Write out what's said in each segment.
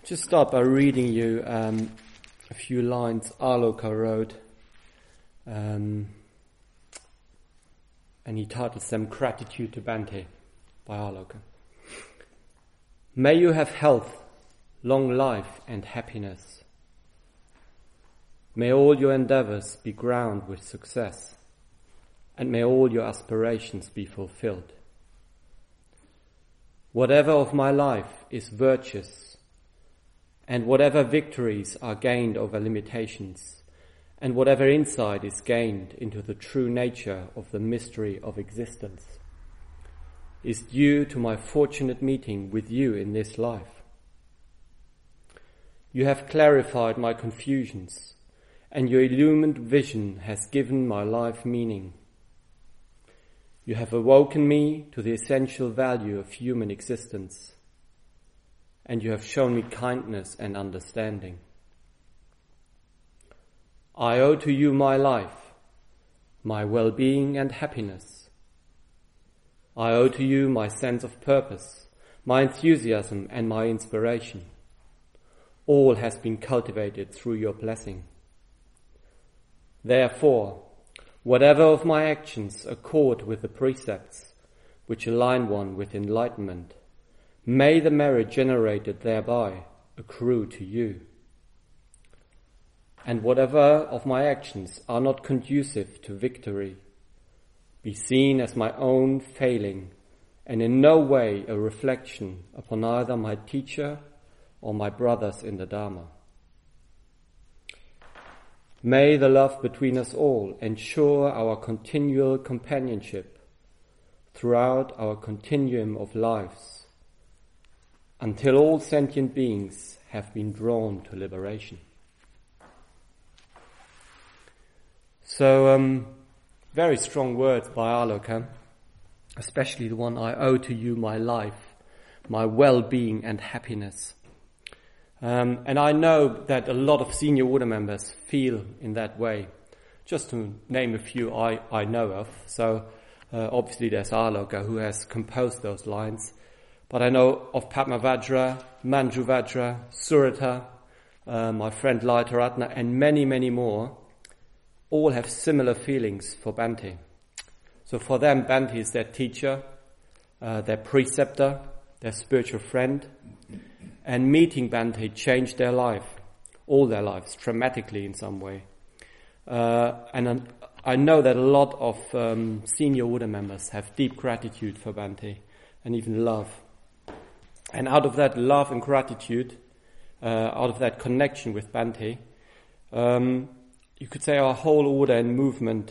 Just start by reading you a few lines Aloka wrote, and he titles them Gratitude to Bhante by Aloka. May you have health, long life and happiness. May all your endeavors be crowned with success, and may all your aspirations be fulfilled. Whatever of my life is virtuous, and whatever victories are gained over limitations, and whatever insight is gained into the true nature of the mystery of existence, is due to my fortunate meeting with you in this life. You have clarified my confusions, and your illumined vision has given my life meaning. You have awoken me to the essential value of human existence, and you have shown me kindness and understanding. I owe to you my life, my well-being and happiness. I owe to you my sense of purpose, my enthusiasm and my inspiration. All has been cultivated through your blessing. Therefore, whatever of my actions accord with the precepts which align one with enlightenment, may the merit generated thereby accrue to you. And whatever of my actions are not conducive to victory, be seen as my own failing and in no way a reflection upon either my teacher or my brothers in the Dharma. May the love between us all ensure our continual companionship throughout our continuum of lives, until all sentient beings have been drawn to liberation. So, very strong words by Aloka, especially the one, I owe to you my life, my well-being and happiness. And I know that a lot of senior order members feel in that way. Just to name a few I know of. So, obviously there's Aloka who has composed those lines. But I know of Padmavajra, Manjuvajra, Surata, my friend Laitaratna, and many, many more. All have similar feelings for Bhante. So for them, Bhante is their teacher, their preceptor, their spiritual friend. And meeting Bhante changed their life, all their lives, dramatically in some way. And I know that a lot of senior order members have deep gratitude for Bhante and even love. And out of that love and gratitude, out of that connection with Bhante, you could say our whole order and movement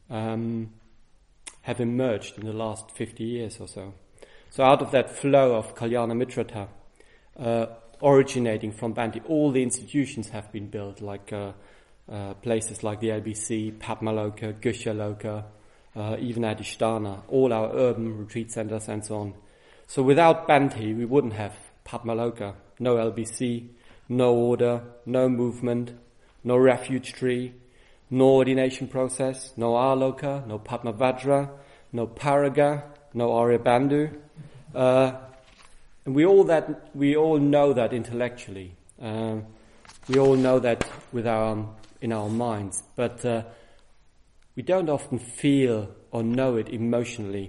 have emerged in the last 50 years or so. So out of that flow of Kalyana Mitrata, originating from Bhante, all the institutions have been built, like places like the LBC, Padmaloka, Guhyaloka, even Adhisthana, all our urban retreat centers and so on. So without Bhante, we wouldn't have Padmaloka, no LBC, no order, no movement, no refuge tree, no ordination process, no Aloka, no Padmavajra, no Paraga, no Aryabandhu. And we all know that intellectually. We all know that in our minds, but we don't often feel or know it emotionally.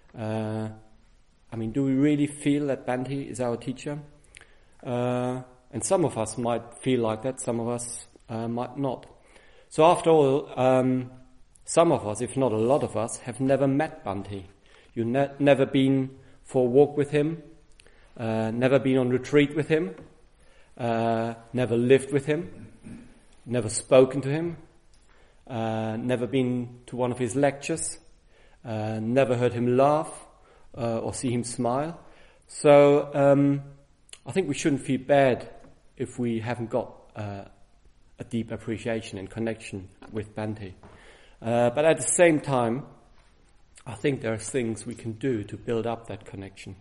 Do we really feel that Bhante is our teacher? And some of us might feel like that, some of us might not. So after all, some of us, if not a lot of us, have never met Bhante. You've never been for a walk with him, never been on retreat with him, never lived with him, never spoken to him, never been to one of his lectures, never heard him laugh, or see him smile. So I think we shouldn't feel bad if we haven't got a deep appreciation and connection with Bhante. But at the same time, I think there are things we can do to build up that connection.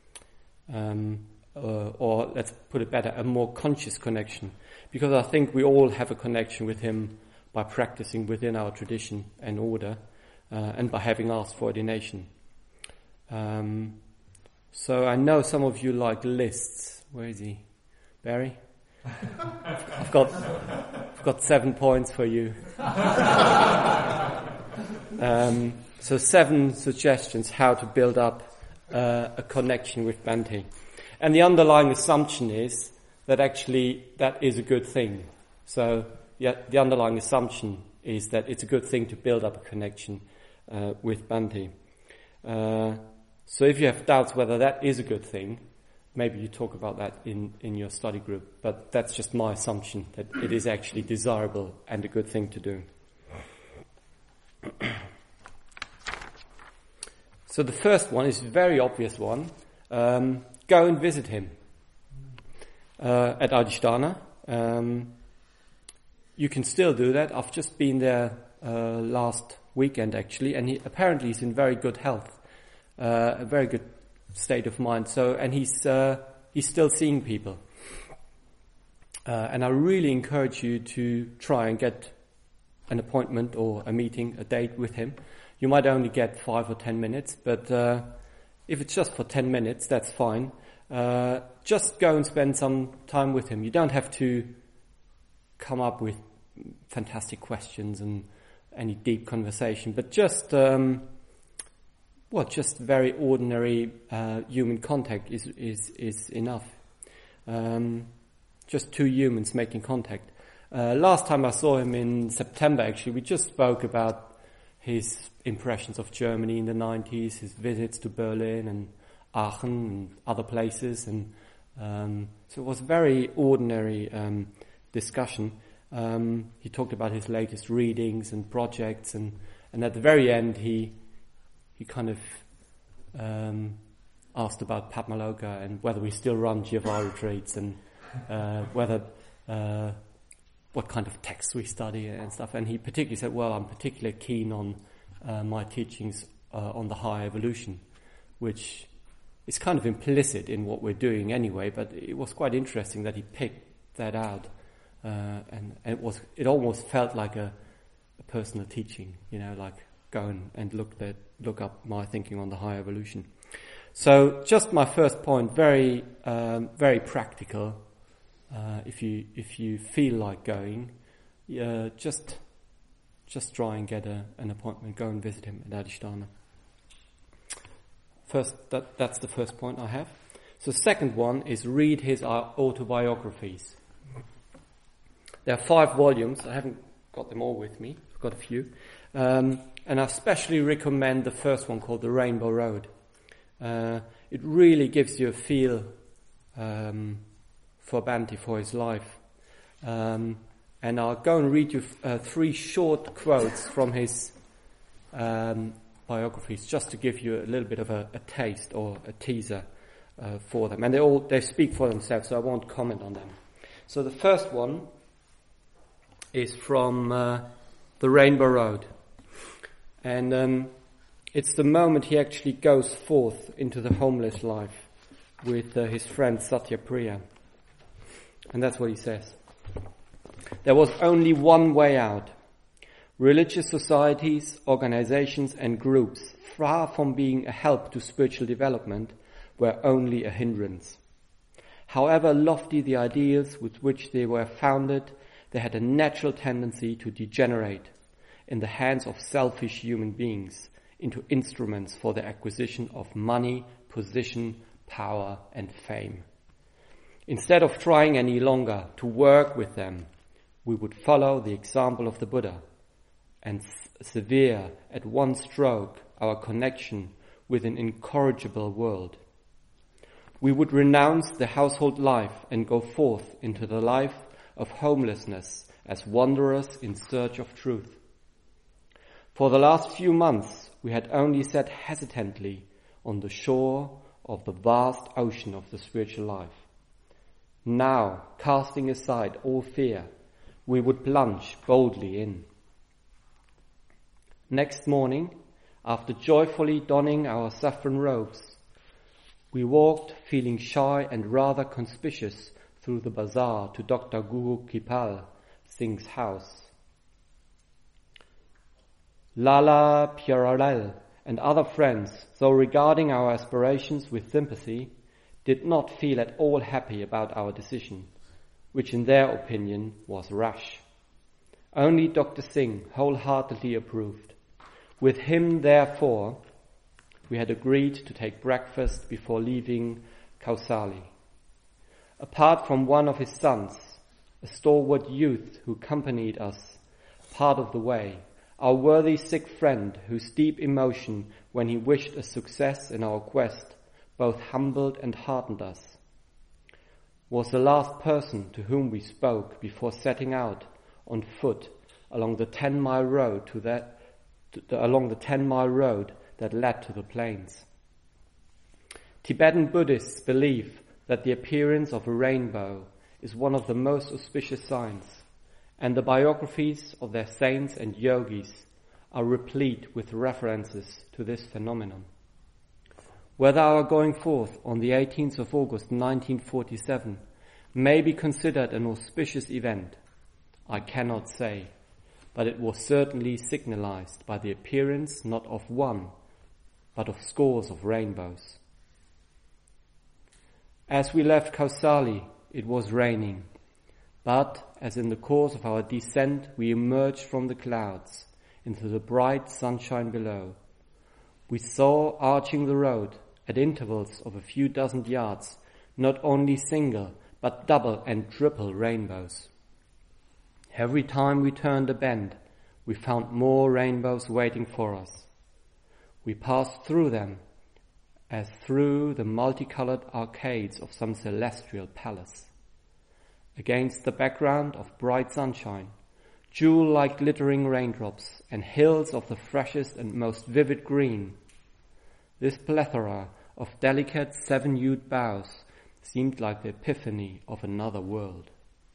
Or let's put it better, a more conscious connection. Because I think we all have a connection with him by practicing within our tradition and order, and by having asked for ordination. So I know some of you like lists. Where is he? Barry? I've got 7 points for you. So 7 suggestions how to build up a connection with Bhante. And the underlying assumption is that actually that is a good thing. So yeah, the underlying assumption is that it's a good thing to build up a connection with Bhante. So if you have doubts whether that is a good thing, maybe you talk about that in your study group. But that's just my assumption, that it is actually desirable and a good thing to do. So the first one is a very obvious one. Go and visit him at Adhisthana. You can still do that. I've just been there last weekend actually, and apparently he's in very good health, a very good state of mind. So, and he's still seeing people. And I really encourage you to try and get an appointment or a meeting, a date with him. You might only get 5 or 10 minutes, but if it's just for 10 minutes, that's fine. Just go and spend some time with him. You don't have to come up with fantastic questions and any deep conversation, but just just very ordinary human contact is enough. Just 2 humans making contact. Last time I saw him in September, actually, we just spoke about his impressions of Germany in the 90s, his visits to Berlin and Aachen and other places, and so it was a very ordinary discussion. He talked about his latest readings and projects, and at the very end he kind of asked about Padmaloka and whether we still run Jiva retreats and whether what kind of texts we study and stuff. And he particularly said, well, I'm particularly keen on my teachings on the high evolution, which is kind of implicit in what we're doing anyway, but it was quite interesting that he picked that out. And it almost felt like a personal teaching, like go and look up my thinking on the high evolution. So just my first point, very practical. If you feel like going, just try and get an appointment. Go and visit him at Adhisthana. First, that's the first point I have. So the second one is read his autobiographies. There are 5 volumes. I haven't got them all with me. I've got a few. And I especially recommend the first one called The Rainbow Road. It really gives you a feel for Bhante, for his life. And I'll go and read you 3 short quotes from his biographies, just to give you a little bit of a taste or a teaser for them. And they speak for themselves, so I won't comment on them. So the first one is from The Rainbow Road. And it's the moment he actually goes forth into the homeless life with his friend Satyapriya. And that's what he says. There was only one way out. Religious societies, organizations and groups, far from being a help to spiritual development, were only a hindrance. However lofty the ideals with which they were founded, they had a natural tendency to degenerate in the hands of selfish human beings into instruments for the acquisition of money, position, power and fame. Instead of trying any longer to work with them, we would follow the example of the Buddha and sever at one stroke our connection with an incorrigible world. We would renounce the household life and go forth into the life of homelessness as wanderers in search of truth. For the last few months, we had only sat hesitantly on the shore of the vast ocean of the spiritual life. Now, casting aside all fear, we would plunge boldly in. Next morning, after joyfully donning our saffron robes, we walked, feeling shy and rather conspicuous, through the bazaar to Dr. Guru Kipal Singh's house. Lala Pyaralal and other friends, though regarding our aspirations with sympathy, did not feel at all happy about our decision, which in their opinion was rash. Only Dr. Singh wholeheartedly approved. With him, therefore, we had agreed to take breakfast before leaving Kausali. Apart from one of his sons, a stalwart youth who accompanied us part of the way, our worthy Sikh friend, whose deep emotion when he wished us success in our quest both humbled and heartened us, was the last person to whom we spoke before setting out on foot along the 10-mile road that led to the plains. Tibetan Buddhists believe that the appearance of a rainbow is one of the most auspicious signs, and the biographies of their saints and yogis are replete with references to this phenomenon. Whether our going forth on the 18th of August 1947 may be considered an auspicious event, I cannot say, but it was certainly signalized by the appearance not of one, but of scores of rainbows. As we left Kausali, it was raining, but as in the course of our descent we emerged from the clouds into the bright sunshine below, we saw arching the road at intervals of a few dozen yards not only single but double and triple rainbows. Every time we turned a bend, we found more rainbows waiting for us. We passed through them as through the multicolored arcades of some celestial palace. Against the background of bright sunshine, jewel-like glittering raindrops and hills of the freshest and most vivid green, this plethora of delicate seven-hued boughs seemed like the epiphany of another world.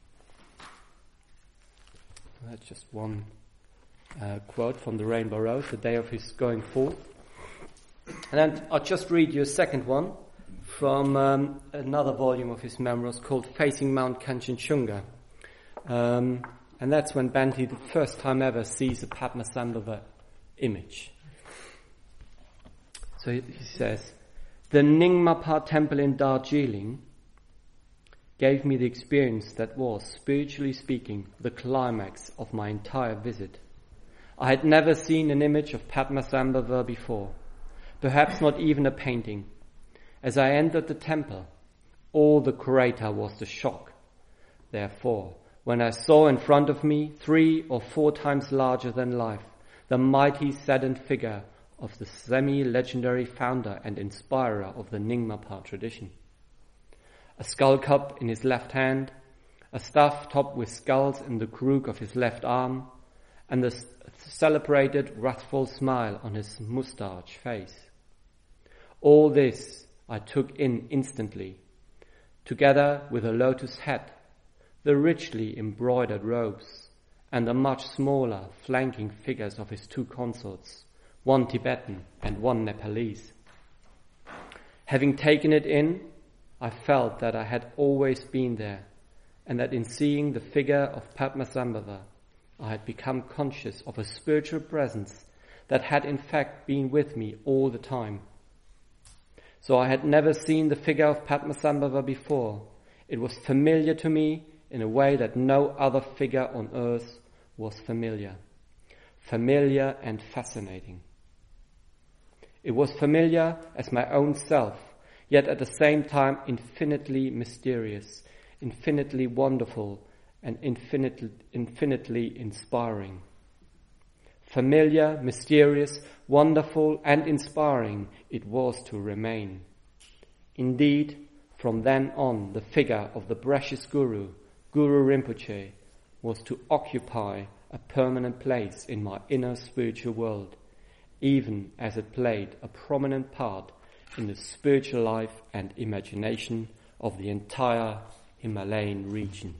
That's just one quote from the Rainbow Road, the day of his going forth. And then I'll just read you a second one from another volume of his memoirs called Facing Mount Kanchenjunga. And that's when Bhante the first time ever sees a Padmasambhava image. So he says, the Nyingmapa temple in Darjeeling gave me the experience that was, spiritually speaking, the climax of my entire visit. I had never seen an image of Padmasambhava before, perhaps not even a painting. As I entered the temple, all the greater was the shock. Therefore, when I saw in front of me 3 or 4 times larger than life, the mighty saddened figure of the semi-legendary founder and inspirer of the Nyingmapa tradition. A skull cup in his left hand, a staff topped with skulls in the crook of his left arm, and the celebrated wrathful smile on his moustache face. All this I took in instantly, together with a lotus hat, the richly embroidered robes, and the much smaller flanking figures of his 2 consorts, one Tibetan and one Nepalese. Having taken it in, I felt that I had always been there, and that in seeing the figure of Padmasambhava, I had become conscious of a spiritual presence that had in fact been with me all the time. So I had never seen the figure of Padmasambhava before. It was familiar to me in a way that no other figure on earth was familiar. Familiar and fascinating. It was familiar as my own self, yet at the same time infinitely mysterious, infinitely wonderful, and infinitely inspiring. Familiar, mysterious, wonderful, and inspiring it was to remain. Indeed, from then on, the figure of the precious Guru, Guru Rinpoche, was to occupy a permanent place in my inner spiritual world, even as it played a prominent part in the spiritual life and imagination of the entire Himalayan region.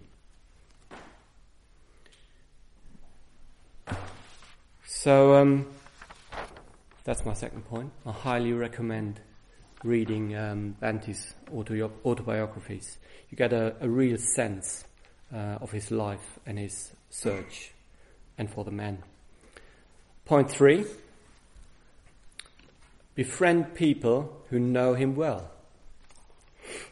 So that's my second point. I highly recommend reading Bhante's autobiographies. You get a real sense of his life and his search, and for the man. Point 3. Befriend people who know him well.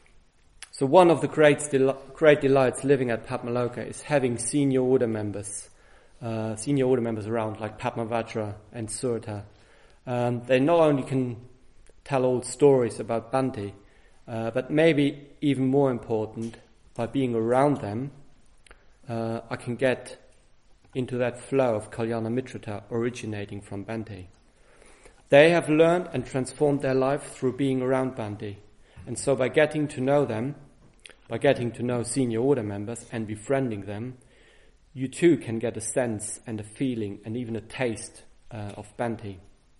So one of the great delights living at Padmaloka is having senior order members around, like Padmavajra and Surta. They not only can tell old stories about Bhante, but maybe even more important, by being around them, I can get into that flow of Kalyana Mitrata originating from Bhante. They have learned and transformed their life through being around Bhante. And so by getting to know them, by getting to know senior order members and befriending them, you too can get a sense and a feeling and even a taste of Bhante.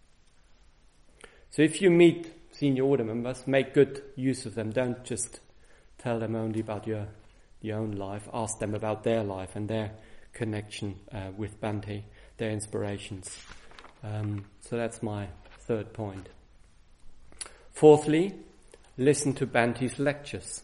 So if you meet senior order members, make good use of them. Don't just tell them only about your own life. Ask them about their life and their connection with Bhante, their inspirations. So that's my third point. Fourthly, listen to Bhante's lectures.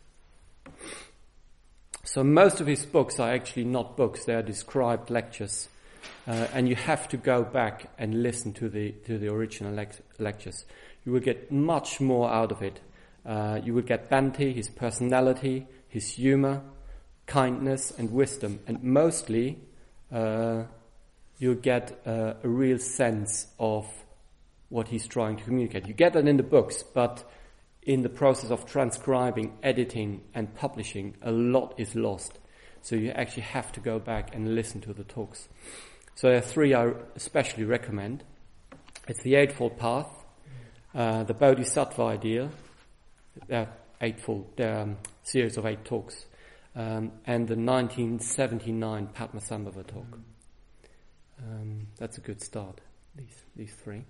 So most of his books are actually not books, they are described lectures. And you have to go back and listen to the original lectures. You will get much more out of it. You will get Bhante, his personality, his humor, kindness and wisdom. And mostly you'll get a real sense of what he's trying to communicate. You get that in the books, but in the process of transcribing, editing and publishing, a lot is lost. So you actually have to go back and listen to the talks. So there are three I especially recommend. It's the Eightfold Path, the Bodhisattva Ideal, series of 8 talks, and the 1979 Padmasambhava talk. That's a good start, these three.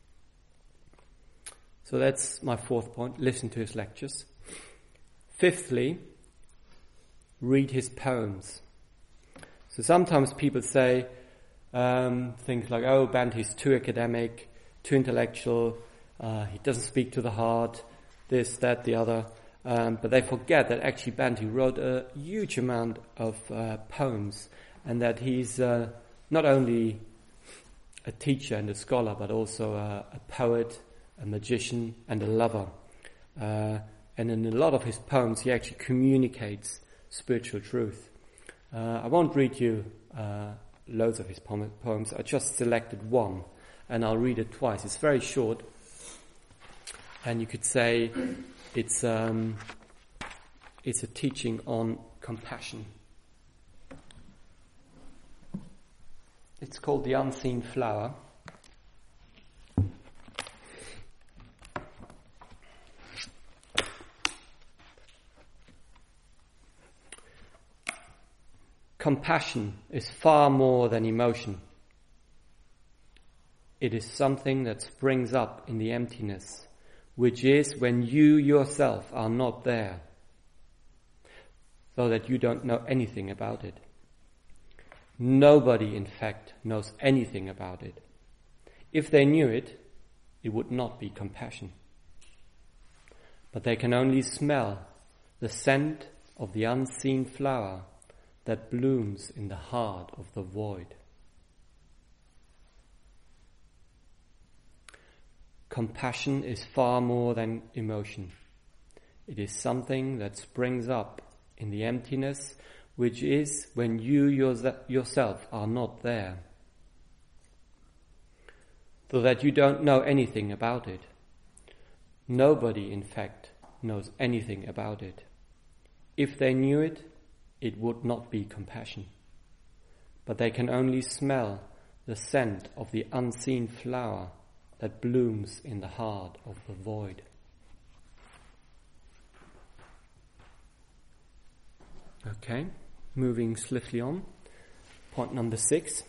So that's my fourth point, listen to his lectures. Fifthly, read his poems. So sometimes people say things like, oh, Bhante's too academic, too intellectual, he doesn't speak to the heart, this, that, the other. But they forget that actually Bhante wrote a huge amount of poems, and that he's not only a teacher and a scholar, but also a poet, a magician and a lover. And in a lot of his poems he actually communicates spiritual truth. I won't read you loads of his poems. I just selected one and I'll read it twice. It's very short, and you could say it's a teaching on compassion. It's called The Unseen Flower. Compassion is far more than emotion. It is something that springs up in the emptiness, which is when you yourself are not there, so that you don't know anything about it. Nobody, in fact, knows anything about it. If they knew it, it would not be compassion. But they can only smell the scent of the unseen flower that blooms in the heart of the void. Compassion is far more than emotion. It is something that springs up in the emptiness, which is when you yourself are not there, so that you don't know anything about it. Nobody, in fact, knows anything about it. If they knew it, it would not be compassion. But they can only smell the scent of the unseen flower that blooms in the heart of the void. Okay, moving swiftly on. Point number 6.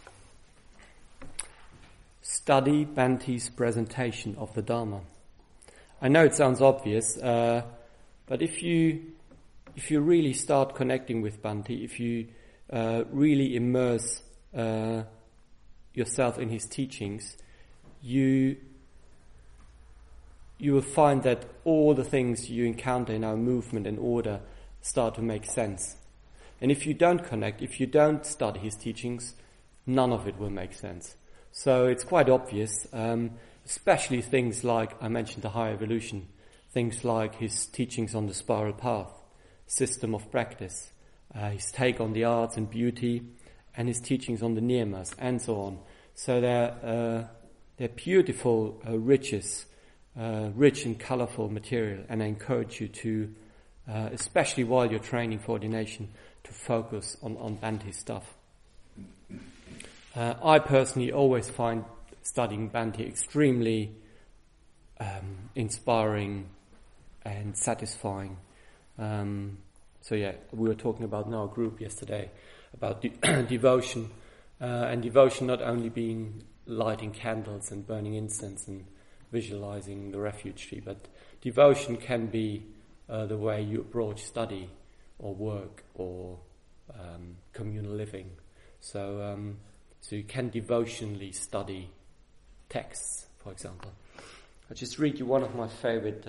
Study Bhante's presentation of the Dharma. I know it sounds obvious, but if you really start connecting with Bhante, if you really immerse yourself in his teachings, you will find that all the things you encounter in our movement and order start to make sense. And if you don't connect, if you don't study his teachings, none of it will make sense. So it's quite obvious, especially things like I mentioned the higher evolution. things like his teachings on the spiral path, system of practice, his take on the arts and beauty, and his teachings on the niyamas, and so on. So they're beautiful riches, rich and colorful material, and I encourage you to, especially while you're training for ordination, to focus on Bhante stuff. I personally always find studying Bhante extremely inspiring and satisfying. So yeah, we were talking about in our group yesterday about devotion, and devotion not only being lighting candles and burning incense and visualizing the refuge tree, but devotion can be the way you approach study or work or communal living. So you can devotionally study texts, for example. I'll just read you one of my favorite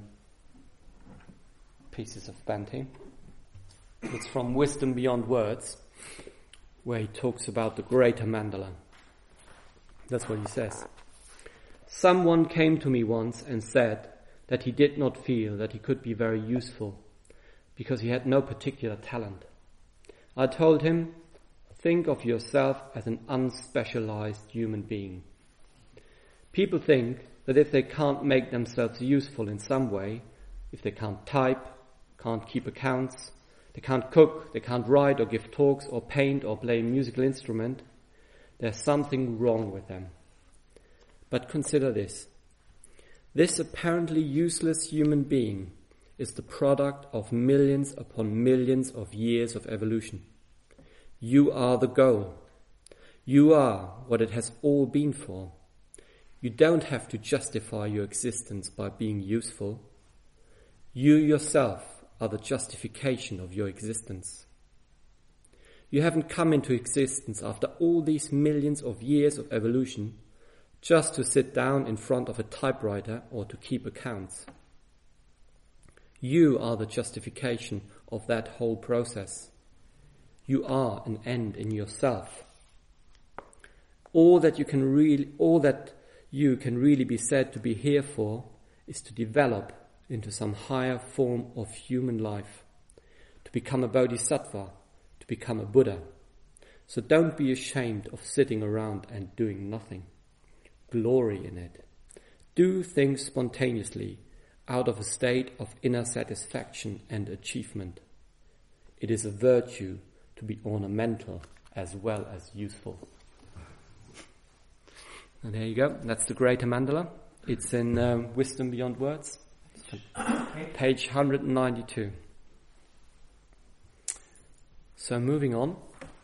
pieces of Bhante. It's from Wisdom Beyond Words, where he talks about the greater mandala. That's what he says. Someone came to me once and said that he did not feel that he could be very useful because he had no particular talent. I told him, think of yourself as an unspecialized human being. People think that if they can't make themselves useful in some way, if they can't type, can't keep accounts, they can't cook, they can't write or give talks or paint or play a musical instrument, there's something wrong with them. But consider this. This apparently useless human being is the product of millions upon millions of years of evolution. You are the goal. You are what it has all been for. You don't have to justify your existence by being useful. You yourself are the justification of your existence. You haven't come into existence after all these millions of years of evolution just to sit down in front of a typewriter or to keep accounts. You are the justification of that whole process. You are an end in yourself. All that you can really be said to be here for is to develop into some higher form of human life, to become a bodhisattva, to become a Buddha. So don't be ashamed of sitting around and doing nothing. Glory in it. Do things spontaneously, out of a state of inner satisfaction and achievement. It is a virtue to be ornamental as well as useful. And there you go. That's the Greater Mandala. It's in Wisdom Beyond Words, page 192. So moving on.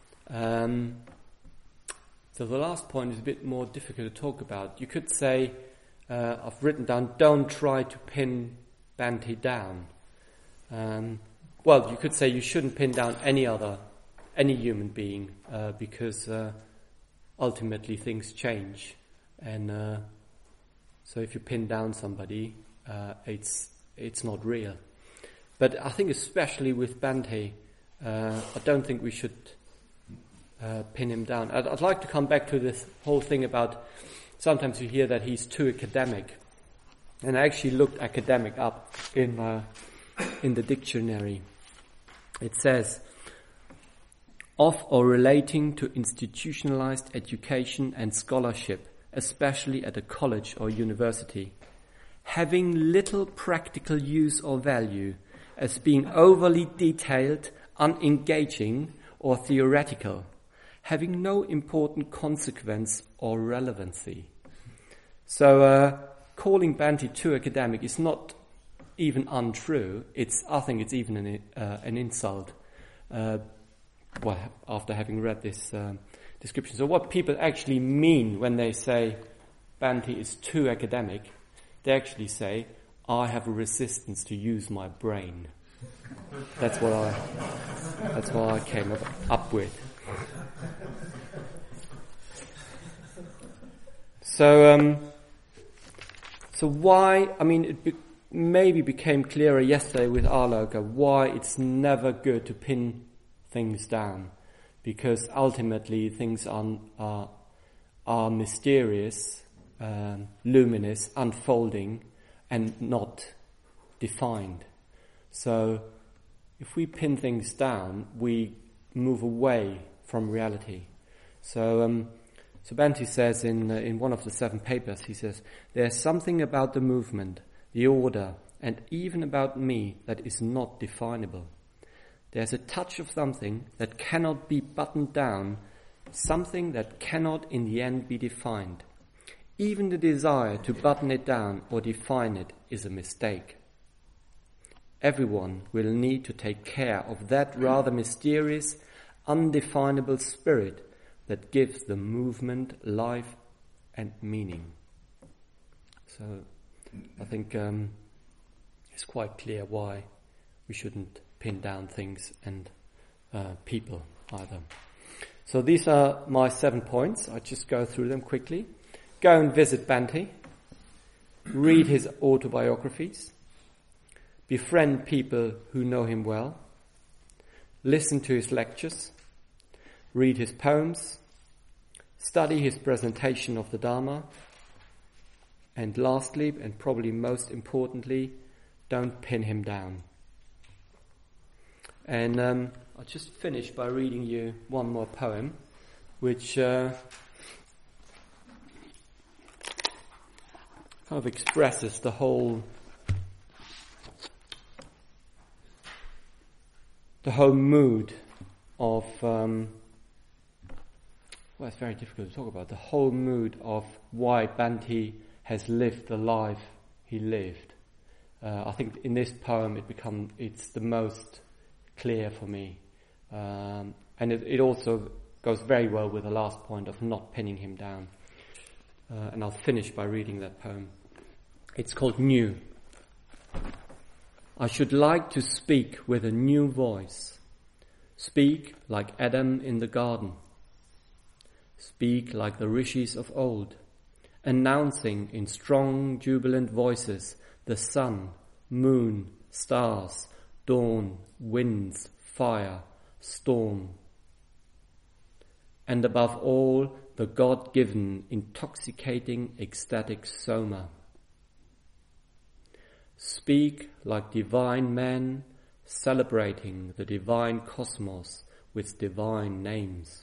So the last point is a bit more difficult to talk about. You could say, I've written down, don't try to pin Bhante down. Well, you could say you shouldn't pin down any human being, because ultimately things change. And so if you pin down somebody, it's not real. But I think especially with Bhante, I don't think we should pin him down. I'd like to come back to this whole thing about sometimes you hear that he's too academic. And I actually looked academic up in the dictionary. It says, of or relating to institutionalized education and scholarship, especially at a college or university, having little practical use or value, as being overly detailed, unengaging, or theoretical, having no important consequence or relevancy. So calling Bhante too academic is not even untrue. I think it's even an insult. After having read this description. So what people actually mean when they say Bhante is too academic, they actually say, I have a resistance to use my brain. That's what I came up with. So why, it maybe became clearer yesterday with Aloka why it's never good to pin things down, because ultimately things are mysterious, luminous, unfolding, and not defined. So if we pin things down, we move away from reality. So Bhante says in one of the 7 papers, he says, "There's something about the movement, the order, and even about me that is not definable. There's a touch of something that cannot be buttoned down, something that cannot in the end be defined. Even the desire to button it down or define it is a mistake. Everyone will need to take care of that rather mysterious, undefinable spirit that gives the movement life and meaning." So I think it's quite clear why we shouldn't pin down things and people either. So these are my 7 points. I just go through them quickly. Go and visit Bhante. Read his autobiographies. Befriend people who know him well. Listen to his lectures. Read his poems. Study his presentation of the Dharma. And lastly, and probably most importantly, don't pin him down. And I'll just finish by reading you one more poem, which kind of expresses the whole mood of, it's very difficult to talk about, the whole mood of why Bhante has lived the life he lived. I think in this poem it's the most clear for me. And it also goes very well with the last point of not pinning him down. And I'll finish by reading that poem. It's called New. I should like to speak with a new voice. Speak like Adam in the garden. Speak like the rishis of old, announcing in strong, jubilant voices the sun, moon, stars, dawn, winds, fire, storm, and above all, the God-given, intoxicating, ecstatic soma. Speak like divine men, celebrating the divine cosmos with divine names.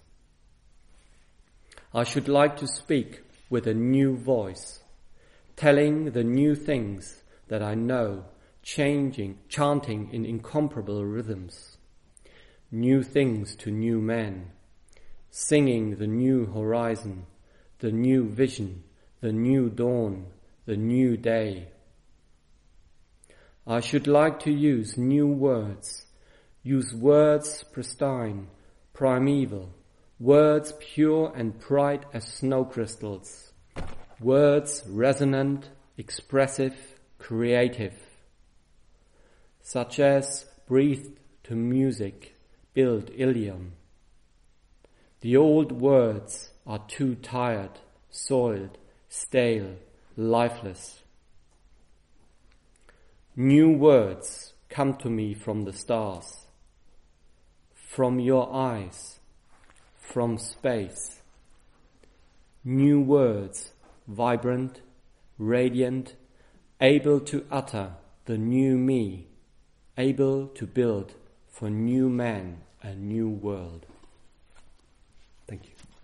I should like to speak with a new voice, telling the new things that I know, chanting in incomparable rhythms, new things to new men, singing the new horizon, the new vision, the new dawn, the new day. I should like to use new words, use words pristine, primeval, words pure and bright as snow crystals, words resonant, expressive, creative, such as breathed to music, build Ilium. The old words are too tired, soiled, stale, lifeless. New words come to me from the stars, from your eyes, from space. New words, vibrant, radiant, able to utter the new me, able to build for new man a new world. Thank you.